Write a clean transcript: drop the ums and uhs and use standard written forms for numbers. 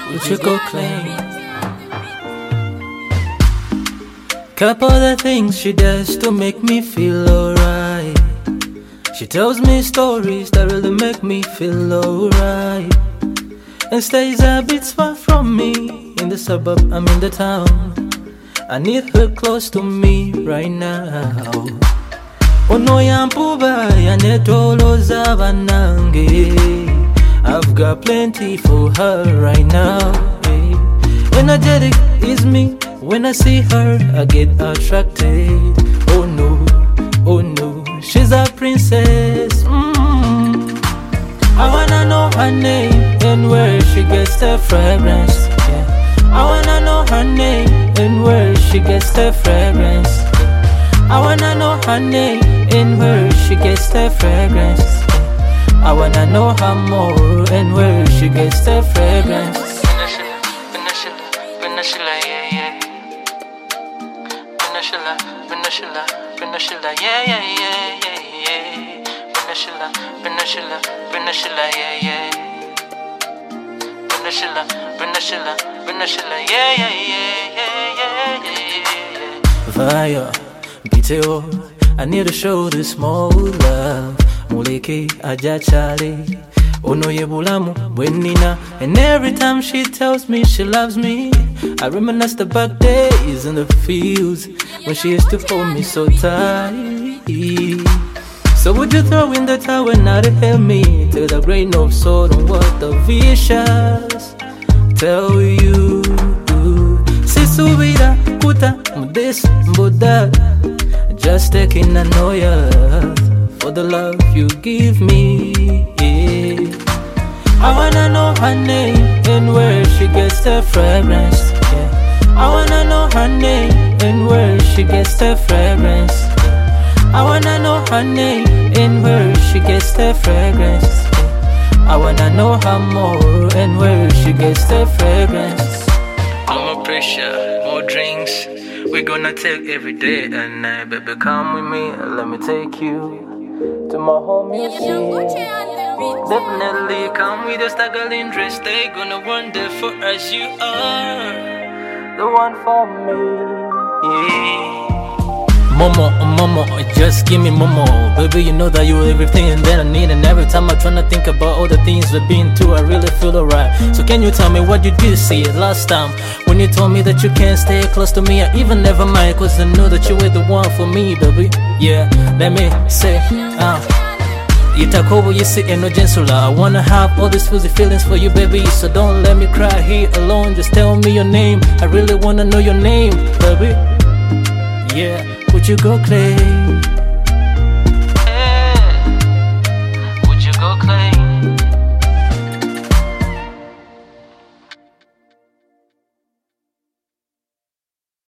would you go claim? Couple of things she does to make me feel alright. She tells me stories that really make me feel alright, and stays a bit far from me. In the suburb, I'm in the town. I need her close to me right now. Ono yampuba yanetoloza banange. I've got plenty for her right now. Energetic is me. When I see her, I get attracted. Oh no, she's a princess. I wanna know her name and where she gets the fragrance. I wanna know her name and where she gets the fragrance. I wanna know her name and where she gets the fragrance. I wanna know her more and where she gets the fragrance. Vanilla, yeah, yeah, yeah, yeah, yeah. Vanilla, yeah, yeah. Vanilla, yeah, yeah, yeah, yeah. Vaya, Biteo, I need to show this more love. Muleke, Ajachale, Onoye Bulamu, Wenina. And every time she tells me she loves me, I reminisce the back days in the fields when she used to hold me so tight. So would you throw in the towel now to help me? Till the grain of salt on what the vicious tell you. Sisubira kuta this Buddha, just taking a noya for the love you give me. I wanna know her name and where she gets the fragrance. I wanna know her name and where she gets the fragrance. I wanna know her name and where she gets the fragrance. I wanna know her more and where she gets the fragrance. No more pressure, more drinks. We're gonna take every day and night. Baby, come with me and let me take you to my home. Definitely come with your staggering dress. They gonna wonder for us you are the one for me. Yeah. Momo, just give me Momo. Baby, you know that you're everything that I need. And every time I tryna think about all the things we've been through, I really feel alright. So can you tell me what you did say last time when you told me that you can't stay close to me? I even never mind, cause I know that you were the one for me, baby. Yeah, let me say, Itakobo, you sit in no gensula. I wanna have all these fuzzy feelings for you, baby. So don't let me cry here alone. Just tell me your name. I really wanna know your name, baby. Yeah, would you go claim?